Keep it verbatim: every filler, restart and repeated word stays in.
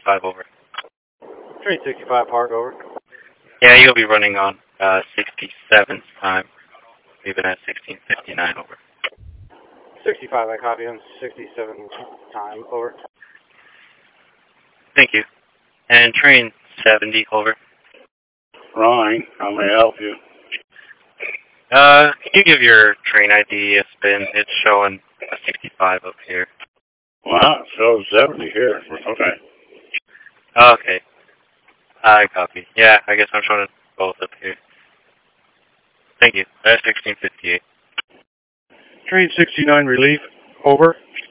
sixty-five over. Train sixty-five, Park, over. Yeah, you'll be running on uh, sixty-seventh time. Leaving at sixteen fifty-nine over. sixty-five, I copy him. sixty-seven time, over. Thank you. And train seventy, over. Ron, how may I help you? Uh, can you give your train I D a spin? It's showing a sixty-five up here. Wow, it shows seventy here. Okay. Okay. I copy. Yeah, I guess I'm showing it both up here. Thank you. That's sixteen fifty-eight. Train sixty-nine, relief, over.